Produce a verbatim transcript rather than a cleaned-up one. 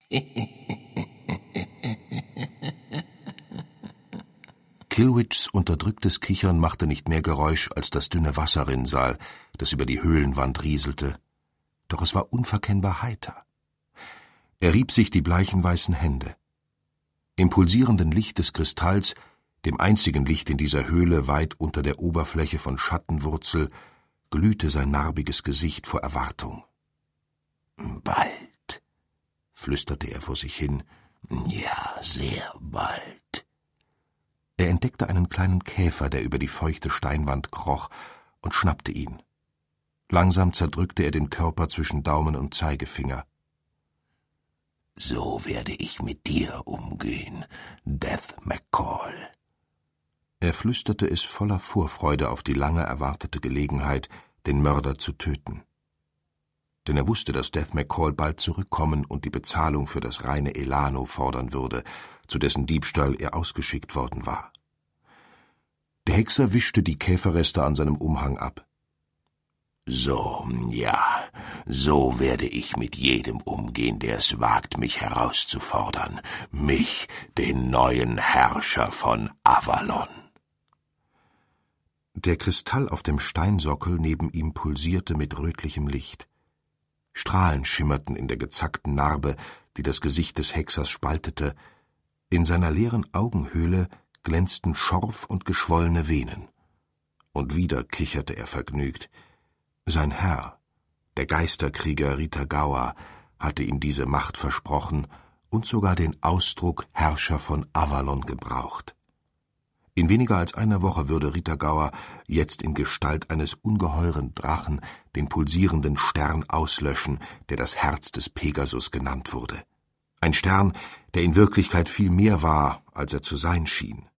Killwitchs unterdrücktes Kichern machte nicht mehr Geräusch als das dünne Wasserrinnsal, das über die Höhlenwand rieselte. Doch es war unverkennbar heiter. Er rieb sich die bleichen weißen Hände. Im pulsierenden Licht des Kristalls, dem einzigen Licht in dieser Höhle weit unter der Oberfläche von Schattenwurzel, glühte sein narbiges Gesicht vor Erwartung. »Bald«, flüsterte er vor sich hin, »ja, sehr bald.« Er entdeckte einen kleinen Käfer, der über die feuchte Steinwand kroch, und schnappte ihn. Langsam zerdrückte er den Körper zwischen Daumen und Zeigefinger. »So werde ich mit dir umgehen, Death McCall.« Er flüsterte es voller Vorfreude auf die lange erwartete Gelegenheit, den Mörder zu töten. Denn er wusste, dass Death McCall bald zurückkommen und die Bezahlung für das reine Elano fordern würde, zu dessen Diebstahl er ausgeschickt worden war. Der Hexer wischte die Käferreste an seinem Umhang ab. »So, ja, so werde ich mit jedem umgehen, der es wagt, mich herauszufordern. Mich, den neuen Herrscher von Avalon.« Der Kristall auf dem Steinsockel neben ihm pulsierte mit rötlichem Licht. Strahlen schimmerten in der gezackten Narbe, die das Gesicht des Hexers spaltete. In seiner leeren Augenhöhle glänzten Schorf und geschwollene Venen. Und wieder kicherte er vergnügt. Sein Herr, der Geisterkrieger Ritagawa, hatte ihm diese Macht versprochen und sogar den Ausdruck Herrscher von Avalon gebraucht. In weniger als einer Woche würde Ritagawa jetzt in Gestalt eines ungeheuren Drachen den pulsierenden Stern auslöschen, der das Herz des Pegasus genannt wurde. Ein Stern, der in Wirklichkeit viel mehr war, als er zu sein schien.